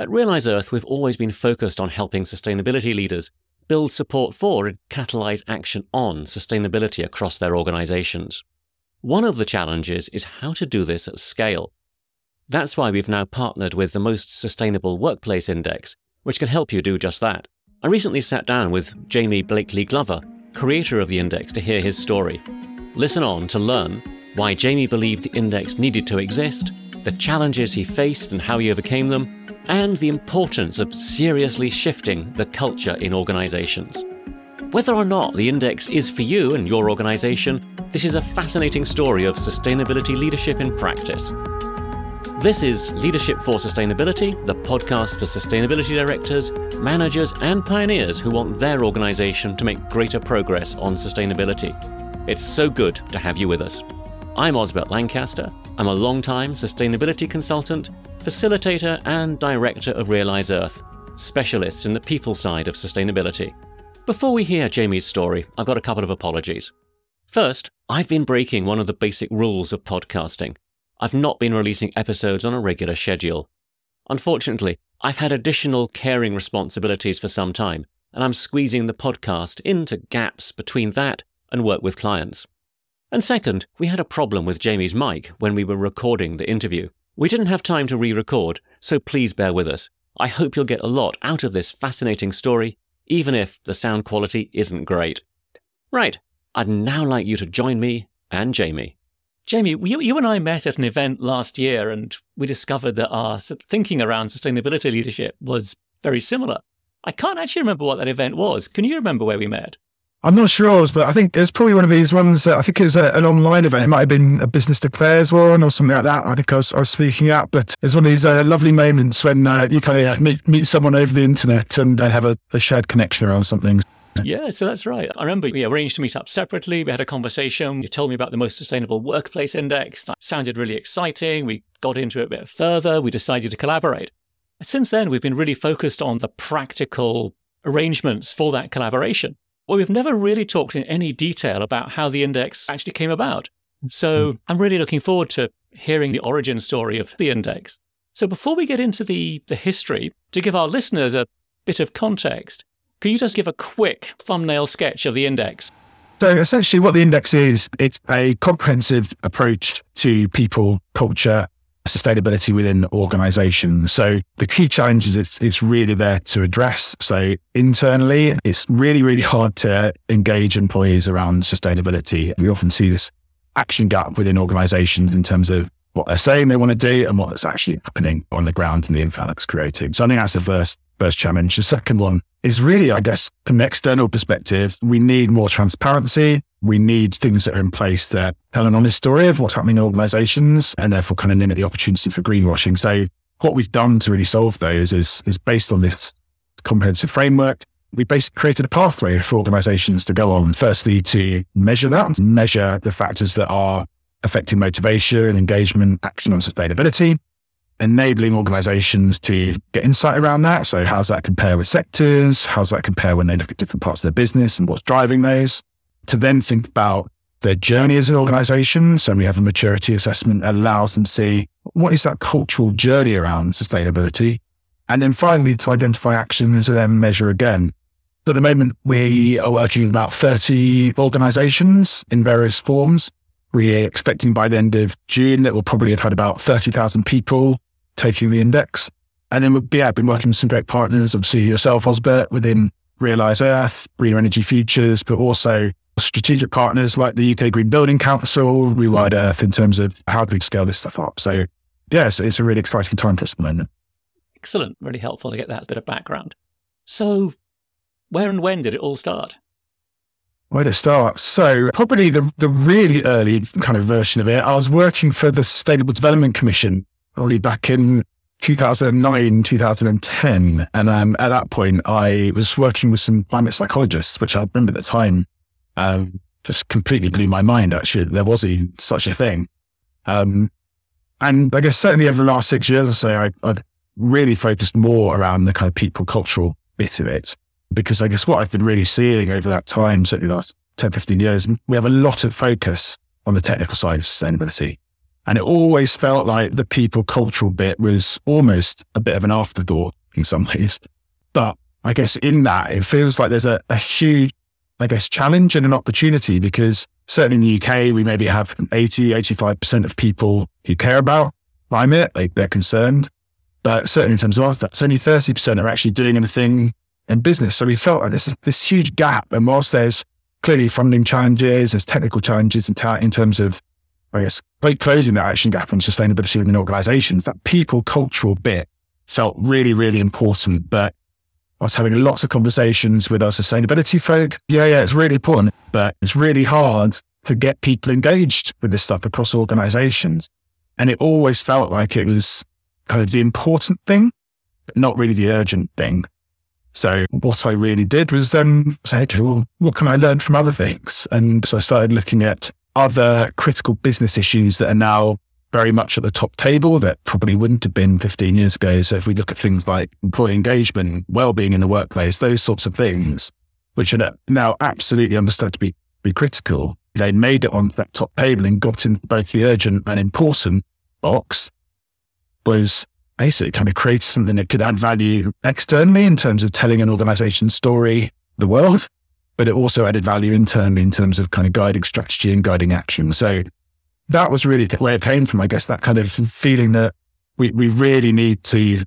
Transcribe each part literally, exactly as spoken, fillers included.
At Realise Earth, we've always been focused on helping sustainability leaders build support for and catalyse action on sustainability across their organisations. One of the challenges is how to do this at scale. That's why we've now partnered with the Most Sustainable Workplace Index, which can help you do just that. I recently sat down with Jamie Blakely Glover, creator of the index, to hear his story. Listen on to learn why Jamie believed the index needed to exist, the challenges he faced and how he overcame them, and the importance of seriously shifting the culture in organisations. Whether or not the index is for you and your organisation, this is a fascinating story of sustainability leadership in practice. This is Leadership for Sustainability, the podcast for sustainability directors, managers and pioneers who want their organisation to make greater progress on sustainability. It's so good to have you with us. I'm Osbert Lancaster. I'm a long-time sustainability consultant, facilitator and director of Realise Earth, specialists in the people side of sustainability. Before we hear Jamie's story, I've got a couple of apologies. First, I've been breaking one of the basic rules of podcasting. I've not been releasing episodes on a regular schedule. Unfortunately, I've had additional caring responsibilities for some time, and I'm squeezing the podcast into gaps between that and work with clients. And second, we had a problem with Jamie's mic when we were recording the interview. We didn't have time to re-record, so please bear with us. I hope you'll get a lot out of this fascinating story, even if the sound quality isn't great. Right, I'd now like you to join me and Jamie. Jamie, you, you and I met at an event last year and we discovered that our thinking around sustainability leadership was very similar. I can't actually remember what that event was. Can you remember where we met? I'm not sure, but I think it was probably one of these ones that I think it was a, an online event. It might have been a Business Declares one or something like that. I think I was, I was speaking at, but it's one of these uh, lovely moments when uh, you kind of uh, meet, meet someone over the internet and uh, have a, a shared connection around something. Yeah, so that's right. I remember we arranged to meet up separately. We had a conversation. You told me about the Most Sustainable Workplace Index. That sounded really exciting. We got into it a bit further. We decided to collaborate. And since then, we've been really focused on the practical arrangements for that collaboration. Well, we've never really talked in any detail about how the index actually came about. So I'm really looking forward to hearing the origin story of the index. So before we get into the, the history, to give our listeners a bit of context, could you just give a quick thumbnail sketch of the index? So essentially what the index is, it's a comprehensive approach to people, culture, sustainability within organizations. So the key challenges it's, it's really there to address. So internally, it's really, really hard to engage employees around sustainability. We often see this action gap within organizations in terms of what they're saying they want to do and what's actually happening on the ground and the impact that's creating. So I think that's the first, first challenge. The second one is really, I guess, from an external perspective, we need more transparency. We need things that are in place that tell an honest story of what's happening in organizations and therefore kind of limit the opportunity for greenwashing. So what we've done to really solve those is, is based on this comprehensive framework. We basically created a pathway for organizations to go on, firstly, to measure that, measure the factors that are affecting motivation, engagement, action on sustainability, enabling organizations to get insight around that. So how's that compare with sectors? How's that compare when they look at different parts of their business and what's driving those? To then think about their journey as an organization. So we have a maturity assessment that allows them to see what is that cultural journey around sustainability. And then finally, to identify actions and then measure again. So at the moment, we are working with about thirty organizations in various forms. We're expecting by the end of June that we'll probably have had about thirty thousand people taking the index. And then we'll be, yeah, been working with some great partners, obviously yourself, Osbert, within Realise Earth, Greener Energy Futures, but also strategic partners like the U K Green Building Council, Rewide Earth, in terms of how do we scale this stuff up. So yes, it's a really exciting time for us at the moment. Excellent. Really helpful to get that bit of background. So where and when did it all start? Where to start? So probably the, the really early kind of version of it, I was working for the Sustainable Development Commission probably back in two thousand nine, two thousand ten. And um, at that point, I was working with some climate psychologists, which I remember at the time um, just completely blew my mind, actually. There was even such a thing. Um, and I guess certainly over the last six years or so, I, I've really focused more around the kind of people cultural bit of it. Because I guess what I've been really seeing over that time, certainly the last ten, fifteen years, we have a lot of focus on the technical side of sustainability. And it always felt like the people cultural bit was almost a bit of an afterthought in some ways. But I guess in that, it feels like there's a, a huge, I guess, challenge and an opportunity, because certainly in the U K, we maybe have eighty, eighty-five percent of people who care about climate, like they're concerned. But certainly in terms of that's only thirty percent are actually doing anything in business. So we felt like there's this huge gap. And whilst there's clearly funding challenges, there's technical challenges in, ta- in terms of, I guess, like closing that action gap on sustainability within organizations, that people cultural bit felt really, really important. But I was having lots of conversations with our sustainability folk. Yeah, yeah, it's really important, but it's really hard to get people engaged with this stuff across organizations. And it always felt like it was kind of the important thing, but not really the urgent thing. So what I really did was then say, okay, well, what can I learn from other things? And so I started looking at other critical business issues that are now very much at the top table that probably wouldn't have been fifteen years ago. So if we look at things like employee engagement, well-being in the workplace, those sorts of things, which are now absolutely understood to be, be critical, they made it on that top table and got into both the urgent and important box, was basically kind of create something that could add value externally in terms of telling an organization's story to the world, but it also added value internally in terms of kind of guiding strategy and guiding action. So that was really where it came from, I guess, that kind of feeling that we, we really need to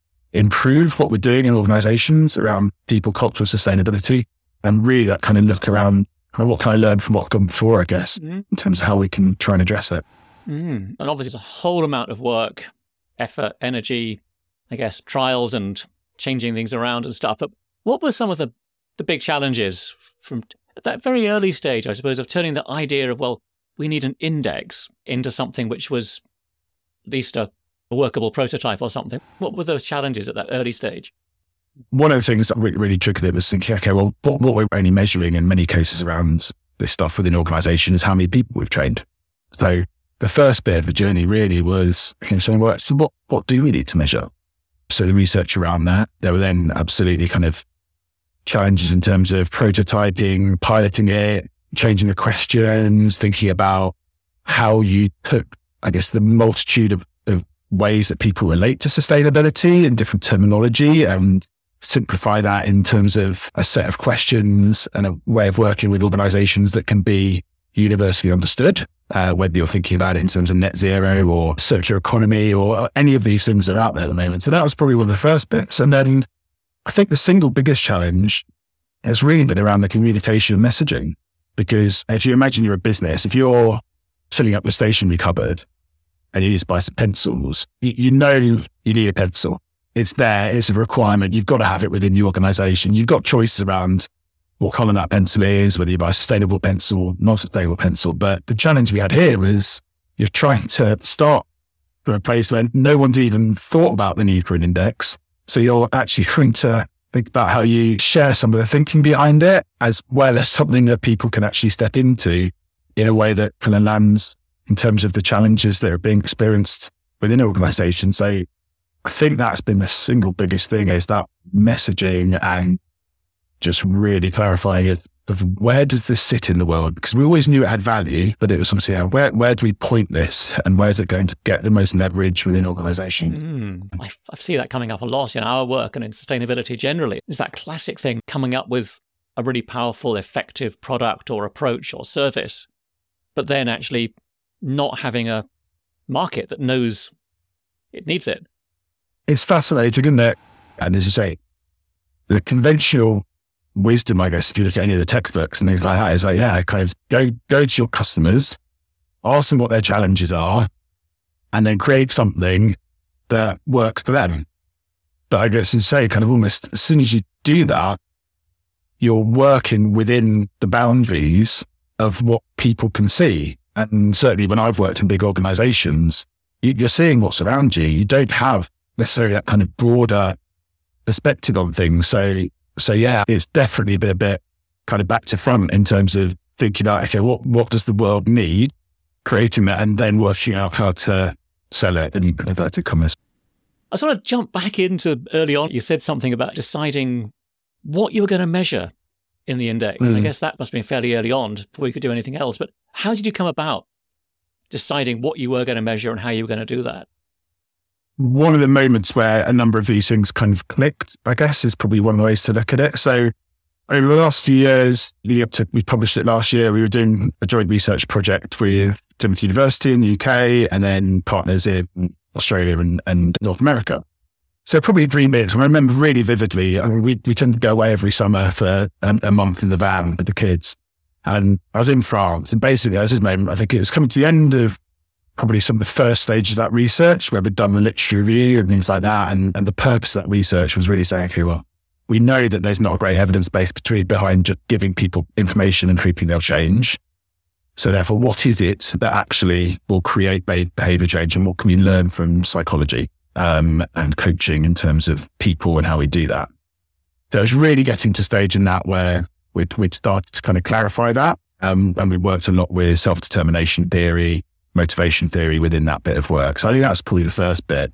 improve what we're doing in organizations around people, culture, sustainability, and really that kind of look around kind of what can I learn from what's gone before, I guess, mm. in terms of how we can try and address it. Mm. And obviously, it's a whole amount of work, effort, energy, I guess, trials and changing things around and stuff. But what were some of the, the big challenges from at that very early stage, I suppose, of turning the idea of, well, we need an index into something which was at least a, a workable prototype or something? What were those challenges at that early stage? One of the things that really, really triggered it was thinking, okay, well, what, what we're only measuring in many cases around this stuff within an organization is how many people we've trained. So the first bit of the journey really was you know, saying, well, so what, what do we need to measure? So the research around that, there were then absolutely kind of challenges in terms of prototyping, piloting it, changing the questions, thinking about how you took, I guess, the multitude of, of ways that people relate to sustainability and different terminology and simplify that in terms of a set of questions and a way of working with organizations that can be universally understood, uh, whether you're thinking about it in terms of net zero or circular economy or any of these things that are out there at the moment. So that was probably one of the first bits. And then I think the single biggest challenge has really been around the communication and messaging. Because if you imagine you're a business, if you're filling up the stationery cupboard and you need to buy some pencils, you, you know you need a pencil. It's there. It's a requirement. You've got to have it within the organization. You've got choices around what color that pencil is, whether you buy a sustainable pencil, not sustainable pencil. But the challenge we had here was you're trying to start from a place where no one's even thought about the need for an index. So you're actually trying to think about how you share some of the thinking behind it, as well as something that people can actually step into in a way that kind of lands in terms of the challenges that are being experienced within an organization. So I think that's been the single biggest thing, is that messaging and just really clarifying it of where does this sit in the world? Because we always knew it had value, but it was something, yeah, where, where do we point this and where is it going to get the most leverage within organizations? Mm, I, I see that coming up a lot in our work and in sustainability generally. It's that classic thing, coming up with a really powerful, effective product or approach or service, but then actually not having a market that knows it needs it. It's fascinating, isn't it? And as you say, the conventional wisdom, I guess, if you look at any of the textbooks and things like that, is like, yeah, kind of go, go to your customers, ask them what their challenges are, and then create something that works for them. But I guess, as you say, kind of almost as soon as you do that, you're working within the boundaries of what people can see. And certainly when I've worked in big organizations, you're seeing what's around you. You don't have necessarily that kind of broader perspective on things. So, so yeah, it's definitely been a bit kind of back to front in terms of thinking about, okay, what, what does the world need? Creating that and then working out how to sell it in inverted commas. I just want to jump back into early on. You said something about deciding what you were going to measure in the index. Mm. I guess that must have been fairly early on before you could do anything else. But how did you come about deciding what you were going to measure and how you were going to do that? One of the moments where a number of these things kind of clicked, I guess, is probably one of the ways to look at it. So over the last few years, leading up to, we published it last year, we were doing a joint research project with Plymouth University in the U K and then partners in Australia and, and North America. So probably three minutes. I remember really vividly, I mean, we, we tend to go away every summer for a, a month in the van with the kids. And I was in France, and basically, as this moment, I think it was coming to the end of probably some of the first stages of that research where we'd done the literature review and things like that. And, and the purpose of that research was really saying, okay, well, we know that there's not a great evidence base between behind just giving people information and hoping they'll change. So therefore, what is it that actually will create behavior change, and what can we learn from psychology um, and coaching in terms of people and how we do that? So it was really getting to a stage in that where we'd, we'd started to kind of clarify that. Um, and we worked a lot with self-determination theory, motivation theory within that bit of work. So I think that's probably the first bit.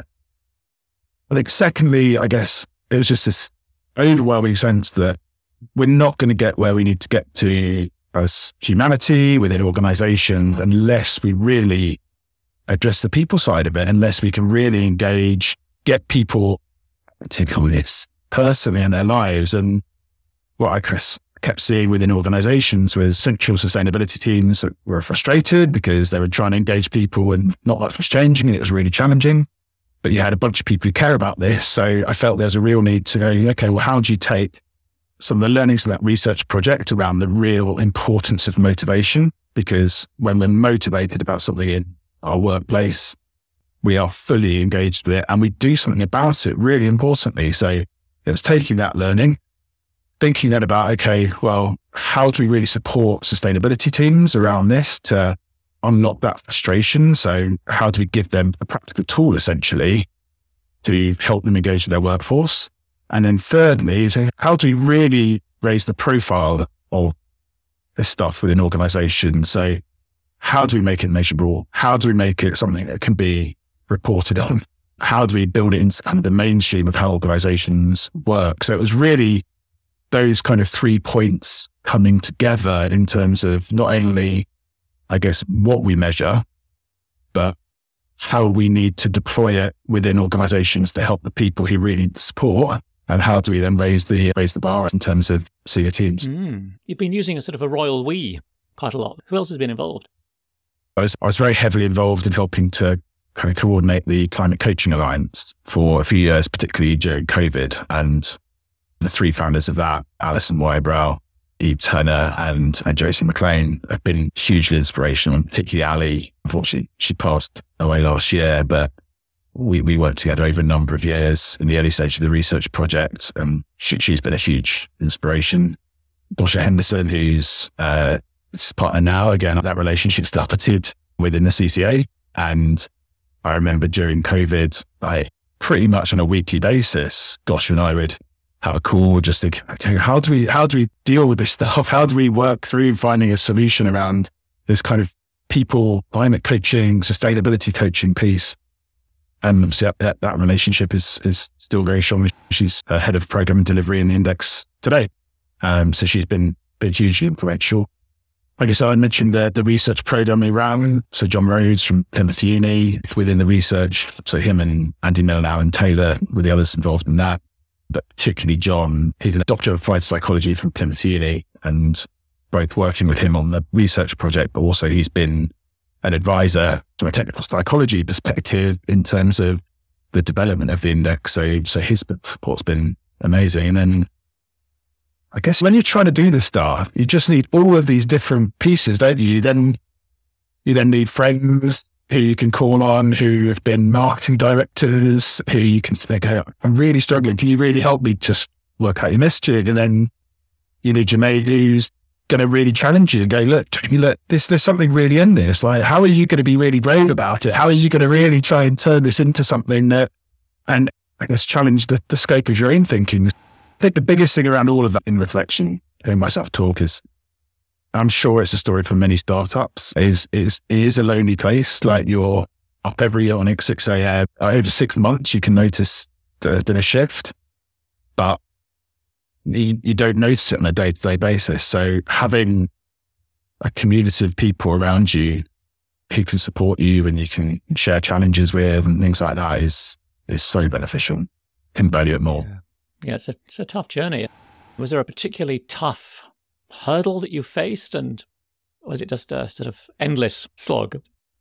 I think secondly, I guess it was just this overwhelming sense that we're not going to get where we need to get to as humanity within organizations unless we really address the people side of it, unless we can really engage, get people to call this personally in their lives. And what I kept seeing within organizations was central sustainability teams that were frustrated because they were trying to engage people and not much was changing and it was really challenging. But you had a bunch of people who care about this. So I felt there's a real need to go, okay, well, how do you take some of the learnings of that research project around the real importance of motivation? Because when we're motivated about something in our workplace, we are fully engaged with it and we do something about it really importantly. So it was taking that learning, thinking then about, okay, well, how do we really support sustainability teams around this to unlock that frustration? So how do we give them a practical tool essentially to help them engage with their workforce? And then thirdly, so how do we really raise the profile of this stuff within organizations? So how do we make it measurable? How do we make it something that can be reported on? How do we build it into kind of the mainstream of how organizations work? So it was really those kind of three points coming together in terms of not only, I guess, what we measure, but how we need to deploy it within organizations to help the people who really need the support. And how do we then raise the raise the bar in terms of senior teams? Mm. You've been using a sort of a royal we quite a lot. Who else has been involved? I was, I was very heavily involved in helping to kind of coordinate the Climate Coaching Alliance for a few years, particularly during COVID. And the three founders of that, Alison Wybrow, Eve Turner and, and Josie McLean, have been hugely inspirational, and particularly Ali. Unfortunately, she passed away last year, but we, we worked together over a number of years in the early stage of the research project. And she, she's been a huge inspiration. Dosha Henderson, who's uh, his partner now, again, that relationship started within the C C A. And I remember during COVID, like pretty much on a weekly basis, Gosh and I would have a call, just think, okay, how do we, how do we deal with this stuff? How do we work through finding a solution around this kind of people, climate coaching, sustainability coaching piece? And obviously that, that relationship is, is still very strong. She's uh, head of program and delivery in the index today. Um, so she's been, been hugely influential. Like I said, I mentioned the, the research program around. So John Rhodes from Plymouth Uni within the research. So him and Andy Milnow and Taylor were the others involved in that. But particularly John, he's a doctor of applied psychology from Plymouth Uni, and both working with him on the research project, but also he's been an advisor from a technical psychology perspective in terms of the development of the index. So, so his support's been amazing. And then I guess when you're trying to do this stuff, you just need all of these different pieces, don't you? Then you then need friends who you can call on, who have been marketing directors, who you can think, hey, I'm really struggling. Can you really help me just work out your messaging? And then you need your mate who's going to really challenge you and go, look, look, this, there's something really in this. Like, how are you going to be really brave about it? How are you going to really try and turn this into something that, and I guess challenge the, the scope of your own thinking? I think the biggest thing around all of that in reflection, hearing myself talk, is I'm sure it's a story for many startups, is, is, it is a lonely place. Like, you're up every morning at six a.m. Over six months, you can notice there's been a shift, but you, you don't notice it on a day-to-day basis. So having a community of people around you who can support you and you can share challenges with and things like that is is so beneficial. Can value it more. Yeah, yeah it's, a, it's a tough journey. Was there a particularly tough hurdle that you faced, and was it just a sort of endless slog?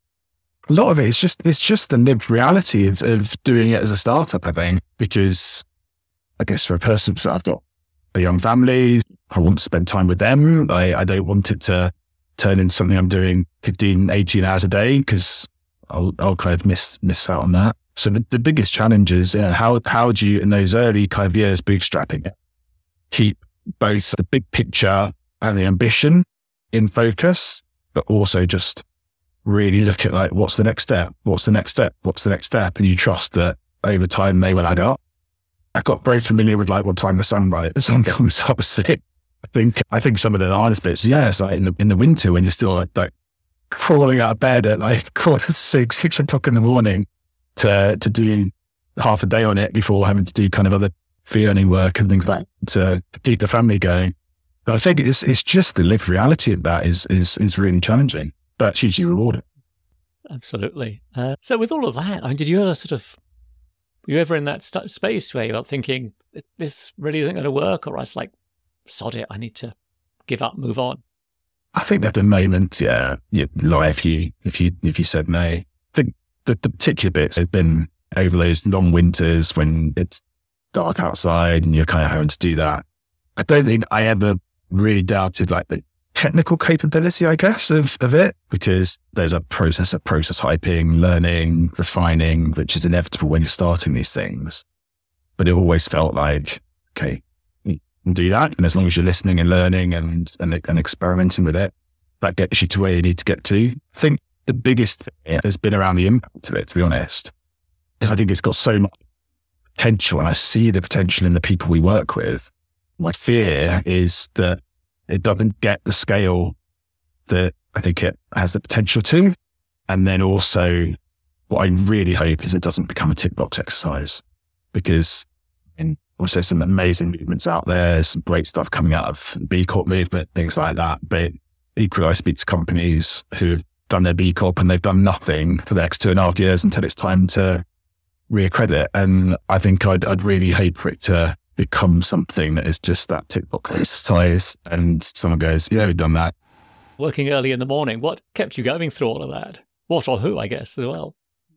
A lot of it is just, it's just the lived reality of, of doing it as a startup, I think, because I guess for a person, so I've got a young family, I want to spend time with them. I, I don't want it to turn into something I'm doing fifteen, eighteen hours a day, because I'll, I'll kind of miss, miss out on that. So the, the biggest challenge is, you know, how, how do you, in those early kind of years, bootstrapping it, keep both the big picture and the ambition in focus, but also just really look at like, what's the next step? What's the next step? What's the next step? And you trust that over time they will add up. I got very familiar with like what time the sun rises, the sun comes up. I think, I think some of the hardest bits, yeah, it's like in the, in the winter when you're still like, like crawling out of bed at like quarter six, six o'clock in the morning to, to do half a day on it before having to do kind of other fee earning work and things like that to, to keep the family going. But I think it's, it's just the lived reality of that is, is, is really challenging, but it's hugely rewarding. Absolutely. Uh, so with all of that, I mean, did you ever sort of, were you ever in that st- space where you were thinking, this really isn't going to work, or I was like, sod it, I need to give up, move on? I think there've been moments, yeah, you'd lie if you, if you, if you said no. I think the, the particular bits have been over those long winters when it's dark outside and you're kind of having to do that. I don't think I ever really doubted like the technical capability, I guess, of, of it, because there's a process of process hyping, learning, refining, which is inevitable when you're starting these things. But it always felt like, okay, you can do that. And as long as you're listening and learning and, and, and experimenting with it, that gets you to where you need to get to. I think the biggest thing has been around the impact of it, to be honest, because I think it's got so much potential and I see the potential in the people we work with. My fear is that it doesn't get the scale that I think it has the potential to. And then also what I really hope is it doesn't become a tick box exercise, because in also some amazing movements out there, some great stuff coming out of the B Corp movement, things like that. But equally, I speak to companies who've done their B Corp and they've done nothing for the next two and a half years until it's time to reaccredit. And I think I'd, I'd really hate for it to become something that is just that tick box exercise and someone goes, yeah, we've done that. Working early in the morning, what kept you going through all of that? What or who, I guess, as well?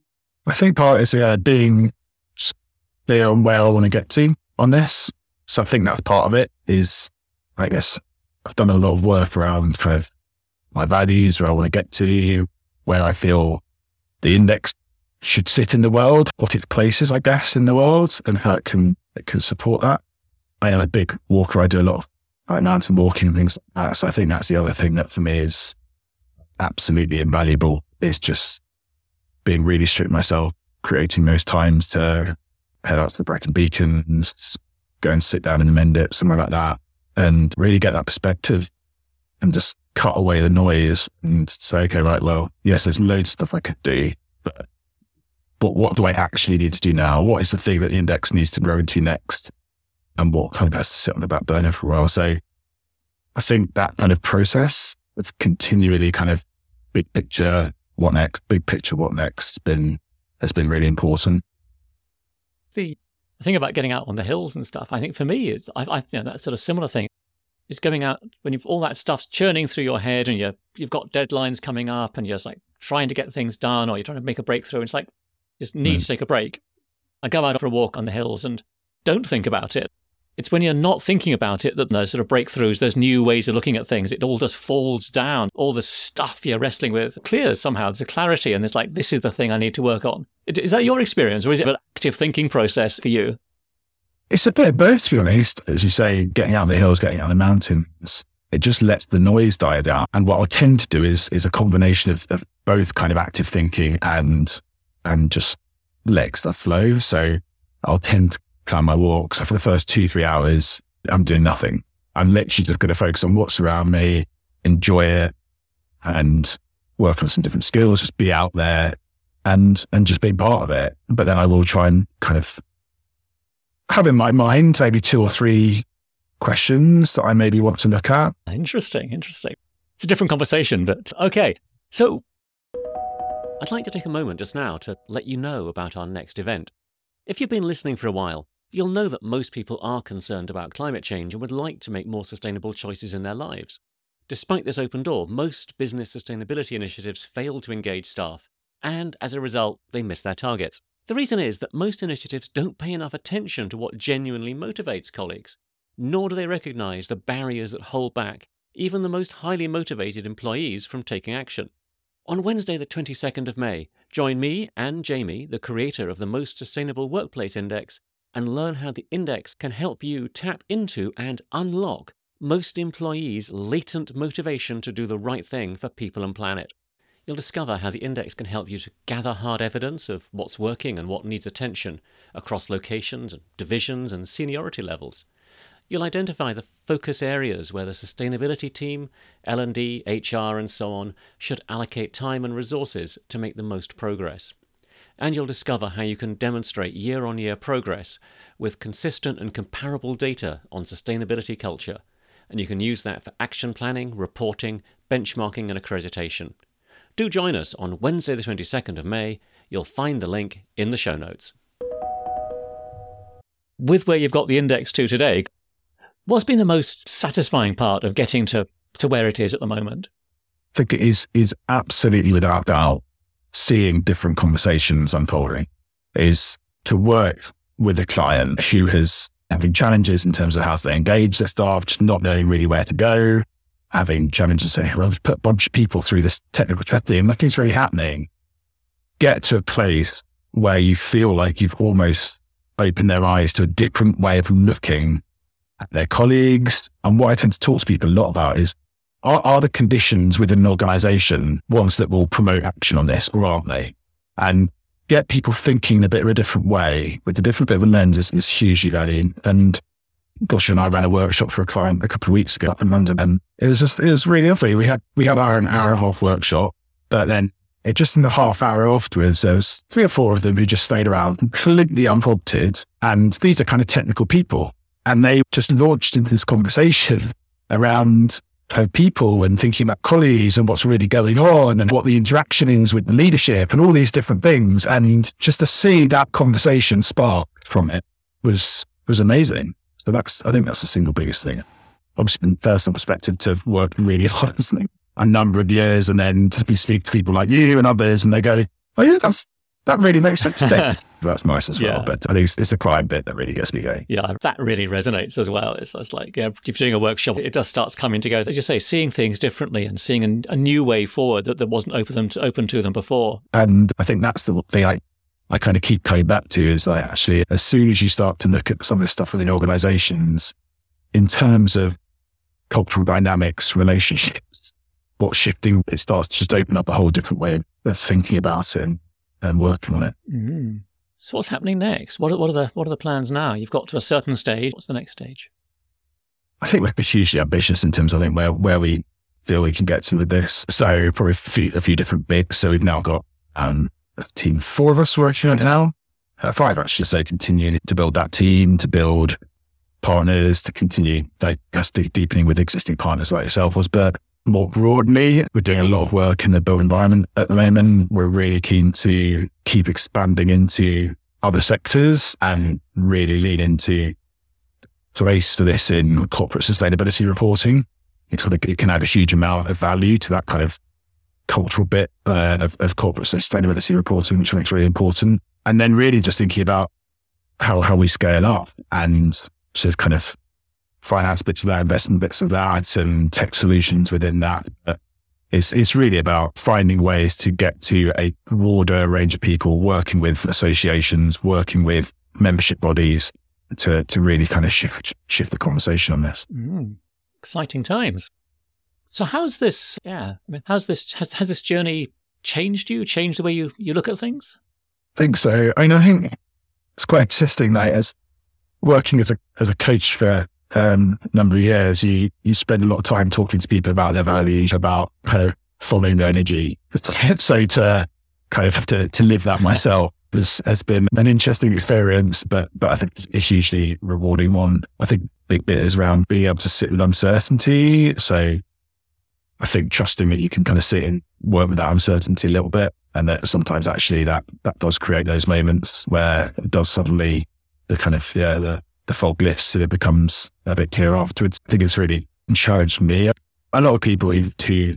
I think part is yeah, being clear on where I want to get to on this. So I think that's part of it is, I guess, I've done a lot of work around kind of my values, where I want to get to, where I feel the index should sit in the world, what its place is, I guess, in the world, and how it can it can support that. I am a big walker. I do a lot of like, mountain walking and things like that. So I think that's the other thing that for me is absolutely invaluable, is just being really strict myself, creating those times to head out to the Brecon Beacons, go and sit down in the Mendip, somewhere like that, and really get that perspective and just cut away the noise and say, okay, right, well, yes, there's loads of stuff I could do, but But what do I actually need to do now? What is the thing that the index needs to grow into next? And what kind of has to sit on the back burner for a while? So I think that kind of process of continually kind of big picture, what next, big picture, what next, has been, has been really important. The thing about getting out on the hills and stuff, I think for me is, I, I you know, that sort of similar thing is going out when you've all that stuff's churning through your head and you're, you've got deadlines coming up and you're just like trying to get things done, or you're trying to make a breakthrough. And it's like, just need mm. to take a break. I go out for a walk on the hills and don't think about it. It's when you're not thinking about it that those sort of breakthroughs, those new ways of looking at things, it all just falls down. All the stuff you're wrestling with clears somehow. There's a clarity and it's like, this is the thing I need to work on. Is that your experience, or is it an active thinking process for you? It's a bit of both, to be honest. As you say, getting out of the hills, getting out of the mountains, it just lets the noise die down. And what I tend to do is is a combination of, of both kind of active thinking and and just let stuff flow. So I'll tend to plan my walk. So for the first two, three hours, I'm doing nothing. I'm literally just going to focus on what's around me, enjoy it, and work on some different skills, just be out there and, and just be part of it. But then I will try and kind of have in my mind maybe two or three questions that I maybe want to look at. Interesting, interesting. It's a different conversation, but okay. So I'd like to take a moment just now to let you know about our next event. If you've been listening for a while, you'll know that most people are concerned about climate change and would like to make more sustainable choices in their lives. Despite this open door, most business sustainability initiatives fail to engage staff, and as a result, they miss their targets. The reason is that most initiatives don't pay enough attention to what genuinely motivates colleagues, nor do they recognise the barriers that hold back even the most highly motivated employees from taking action. On Wednesday the twenty-second of May, join me and Jamie, the creator of the Most Sustainable Workplace Index, and learn how the index can help you tap into and unlock most employees' latent motivation to do the right thing for people and planet. You'll discover how the index can help you to gather hard evidence of what's working and what needs attention across locations and divisions and seniority levels. You'll identify the focus areas where the sustainability team, L and D, H R and so on should allocate time and resources to make the most progress. And you'll discover how you can demonstrate year-on-year progress with consistent and comparable data on sustainability culture. And you can use that for action planning, reporting, benchmarking and accreditation. Do join us on Wednesday the twenty-second of May. You'll find the link in the show notes. With where you've got the index to today, what's been the most satisfying part of getting to, to where it is at the moment? I think it is, is absolutely without doubt seeing different conversations unfolding, is to work with a client who has having challenges in terms of how they engage their staff, just not knowing really where to go, having challenges saying, well, we've put a bunch of people through this technical testing and nothing's really happening. Get to a place where you feel like you've almost opened their eyes to a different way of looking at their colleagues. And what I tend to talk to people a lot about is, are, are the conditions within an organization ones that will promote action on this, or aren't they? And get people thinking in a bit of a different way with a different bit of a lens is, is hugely valuable. And gosh, and I ran a workshop for a client a couple of weeks ago up in London, and it was just, it was really lovely. We had, we had our an hour and a half workshop, but then it just in the half hour afterwards, there was three or four of them who just stayed around completely unprompted. And these are kind of technical people. And they just launched into this conversation around uh, people and thinking about colleagues and what's really going on and what the interaction is with the leadership and all these different things. And just to see that conversation spark from it was, was amazing. So that's, I think that's the single biggest thing. Obviously, from a personal perspective, to have worked really hard a number of years and then to be speaking to people like you and others and they go, oh yeah, that's, that really makes sense to me. That's nice as well. Yeah. But I think it's, it's the client bit that really gets me going. Yeah, that really resonates as well. It's, it's like, yeah, if you're doing a workshop, it just starts coming together. As you say, seeing things differently and seeing a, a new way forward that, that wasn't open, them to, open to them before. And I think that's the thing I, I kind of keep coming back to is like, actually, as soon as you start to look at some of this stuff within organizations, in terms of cultural dynamics, relationships, what's shifting, it starts to just open up a whole different way of thinking about it and, and working on it. Mm-hmm. So what's happening next? What are, what are the what are the plans now? You've got to a certain stage. What's the next stage? I think we're hugely ambitious in terms of I think where, where we feel we can get to with this. So probably a few, a few different bits. So we've now got um, a team of four of us working on it now. Uh, five actually. So continuing to build that team, to build partners, to continue like deepening with existing partners like yourself, but more broadly, we're doing a lot of work in the built environment at the moment. We're really keen to keep expanding into other sectors and really lean into place for this in corporate sustainability reporting. It's like it can add a huge amount of value to that kind of cultural bit uh, of, of corporate sustainability reporting, which I think is really important. And then really just thinking about how, how we scale up and sort of kind of finance bits of that, investment bits of that, and tech solutions within that. But it's, it's really about finding ways to get to a broader range of people, working with associations, working with membership bodies to, to really kind of shift, shift the conversation on this. Mm, exciting times. So how's this, yeah, I mean, how's this, has, has this journey changed you, changed the way you, you look at things? I think so. I mean, I think it's quite interesting that as working as a, as a coach for Um, number of years, you you spend a lot of time talking to people about their values, about kind of following their energy. So to kind of have to, to live that myself has, has been an interesting experience, but but I think a hugely rewarding one. I think a big bit is around being able to sit with uncertainty. So I think trusting that you can kind of sit and work with that uncertainty a little bit, and that sometimes actually that that does create those moments where it does suddenly the kind of yeah the the fog lifts and it becomes a bit clearer afterwards. I think it's really encouraged me. A lot of people who, who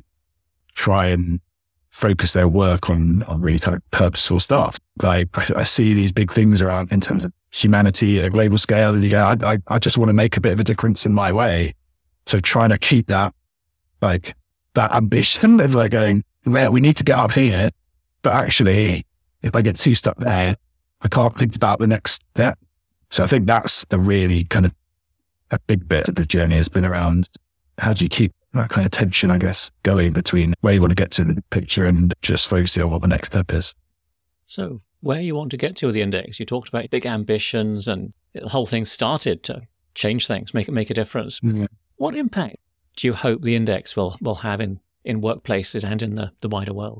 try and focus their work on on really kind of purposeful stuff. Like I, I see these big things around in terms of humanity at a global scale, and you go, I, I I just want to make a bit of a difference in my way. So trying to keep that like that ambition of like going, well, we need to get up here, but actually, if I get too stuck there, I can't think about the next step. So I think that's the really kind of a big bit of the journey has been around how do you keep that kind of tension, I guess, going between where you want to get to the picture and just focusing on what the next step is. So where you want to get to with the index, you talked about big ambitions and the whole thing started to change things, make it make a difference. Mm-hmm. What impact do you hope the index will, will have in, in workplaces and in the, the wider world?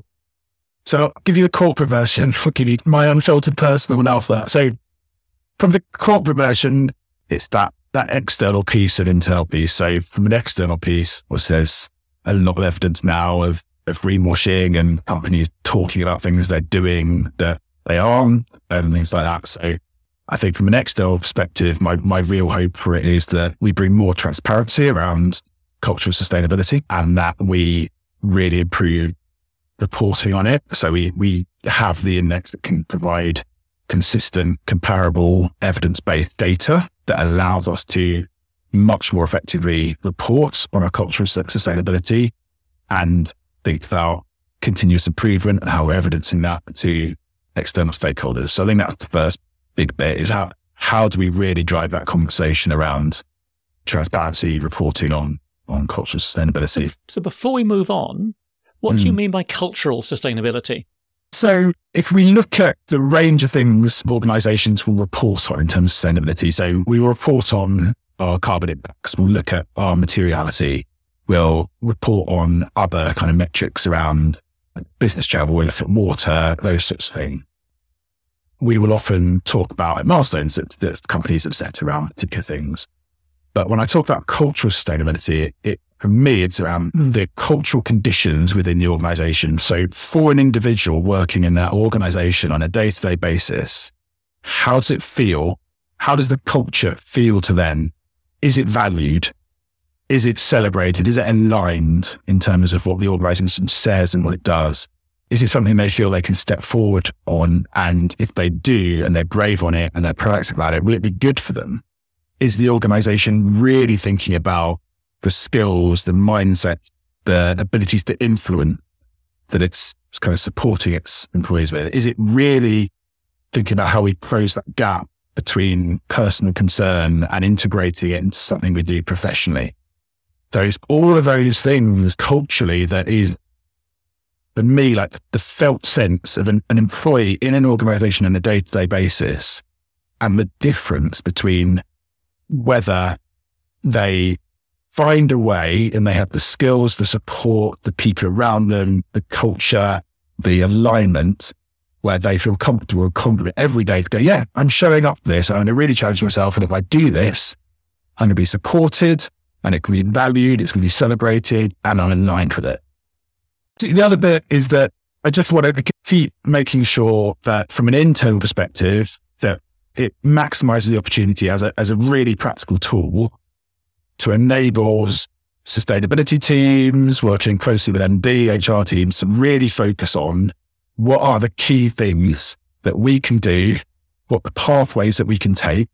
So I'll give you the corporate version. I'll give you my unfiltered personal one after that. So from the corporate version, it's that that external piece and internal piece. So from an external piece, which there's a lot of evidence now of, of greenwashing and companies talking about things they're doing that they aren't and things like that. So I think from an external perspective, my, my real hope for it is that we bring more transparency around cultural sustainability and that we really improve reporting on it. So we, we have the index that can provide consistent, comparable, evidence-based data that allows us to much more effectively report on our cultural sustainability and think about continuous improvement and how we're evidencing that to external stakeholders. So I think that's the first big bit is how, how do we really drive that conversation around transparency, reporting on, on cultural sustainability. So before we move on, what mm. do you mean by cultural sustainability? So if we look at the range of things organizations will report on in terms of sustainability, so we will report on our carbon impacts, we'll look at our materiality, we'll report on other kind of metrics around business travel, we'll look at water, those sorts of things. We will often talk about milestones that, that companies have set around particular things. But when I talk about cultural sustainability, it, for me, it's around the cultural conditions within the organization. So for an individual working in that organization on a day-to-day basis, how does it feel? How does the culture feel to them? Is it valued? Is it celebrated? Is it aligned in terms of what the organization says and what it does? Is it something they feel they can step forward on? And if they do, and they're brave on it and they're proactive about it, will it be good for them? Is the organization really thinking about the skills, the mindset, the abilities to influence that it's kind of supporting its employees with? Is it really thinking about how we close that gap between personal concern and integrating it into something we do professionally? Those, all of those things culturally that is, for me, like the felt sense of an, an employee in an organization on a day-to-day basis and the difference between whether they find a way and they have the skills, the support, the people around them, the culture, the alignment where they feel comfortable and confident every day to go, yeah, I'm showing up for this. I'm going to really challenge myself. And if I do this, I'm going to be supported and it can be valued. It's going to be celebrated and I'm aligned with it. The other bit is that I just want to keep making sure that from an internal perspective, that it maximizes the opportunity as a, as a really practical tool to enable sustainability teams working closely with M D, H R teams to really focus on what are the key things that we can do, what the pathways that we can take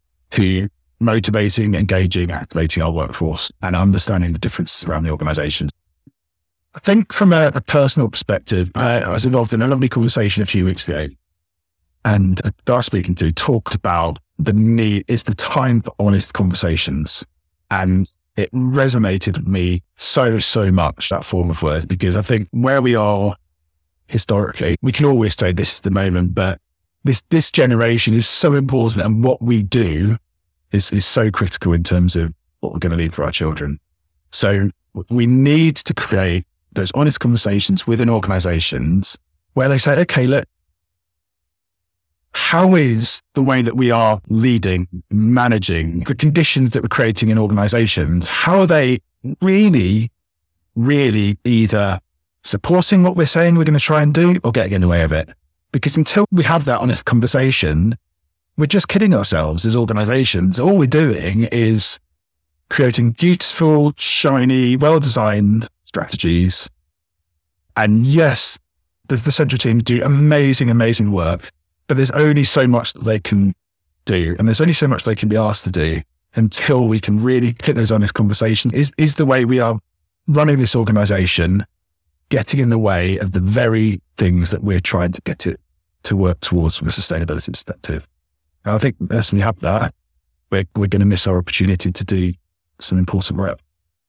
to motivating, engaging, activating our workforce and understanding the differences around the organization. I think from a, a personal perspective, I, I was involved in a lovely conversation a few weeks ago, and a guy I was speaking to talked about the need, it's the time for honest conversations. And it resonated with me so, so much, that form of word, because I think where we are historically, we can always say this is the moment, but this, this generation is so important and what we do is, is so critical in terms of what we're going to leave for our children. So we need to create those honest conversations within organizations where they say, okay, look, how is the way that we are leading, managing the conditions that we're creating in organizations? How are they really really either supporting what we're saying we're going to try and do or getting in the way of it. Because until we have that honest conversation, we're just kidding ourselves as organizations. All we're doing is creating beautiful, shiny, well-designed strategies. And yes, the, the central teams do amazing, amazing work, but there's only so much that they can do. And there's only so much they can be asked to do until we can really hit those honest conversations. Is, is the way we are running this organization getting in the way of the very things that we're trying to get it to work towards from a sustainability perspective? And I think unless we have that, we're, we're going to miss our opportunity to do some important work.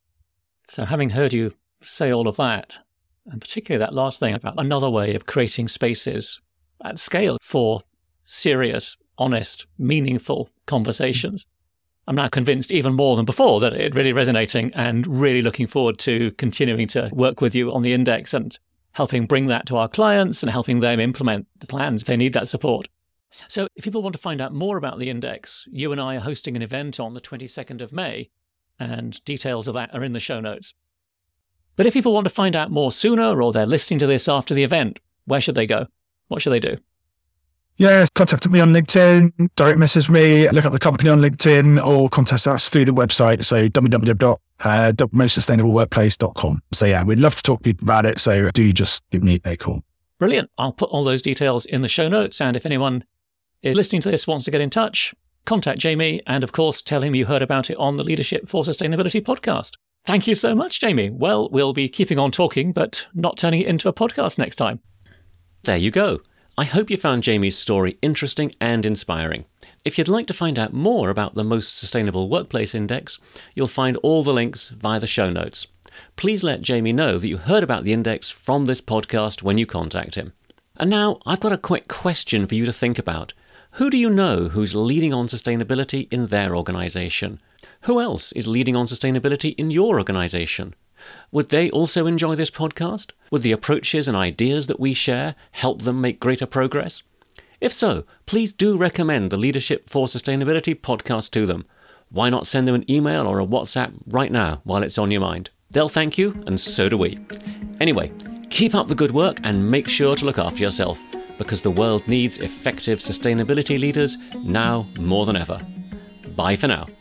So having heard you say all of that, and particularly that last thing about another way of creating spaces at scale for serious, honest, meaningful conversations, I'm now convinced even more than before that it's really resonating, and really looking forward to continuing to work with you on the index and helping bring that to our clients and helping them implement the plans if they need that support. So if people want to find out more about the index, you and I are hosting an event on the twenty-second of May, and details of that are in the show notes. But if people want to find out more sooner, or they're listening to this after the event, where should they go? What should they do? Yeah, contact me on LinkedIn, direct message me, look at the company on LinkedIn, or contact us through the website. So w w w dot most sustainable workplace dot com. So yeah, we'd love to talk to people about it. So do just give me a call. Brilliant. I'll put all those details in the show notes. And if anyone is listening to this wants to get in touch, contact Jamie, and of course, tell him you heard about it on the Leadership for Sustainability podcast. Thank you so much, Jamie. Well, we'll be keeping on talking, but not turning it into a podcast next time. There you go. I hope you found Jamie's story interesting and inspiring. If you'd like to find out more about the Most Sustainable Workplace Index, you'll find all the links via the show notes. Please let Jamie know that you heard about the index from this podcast when you contact him. And now I've got a quick question for you to think about. Who do you know who's leading on sustainability in their organisation? Who else is leading on sustainability in your organisation? Would they also enjoy this podcast? Would the approaches and ideas that we share help them make greater progress? If so, please do recommend the Leadership for Sustainability podcast to them. Why not send them an email or a WhatsApp right now while it's on your mind? They'll thank you, and so do we. Anyway, keep up the good work and make sure to look after yourself, because the world needs effective sustainability leaders now more than ever. Bye for now.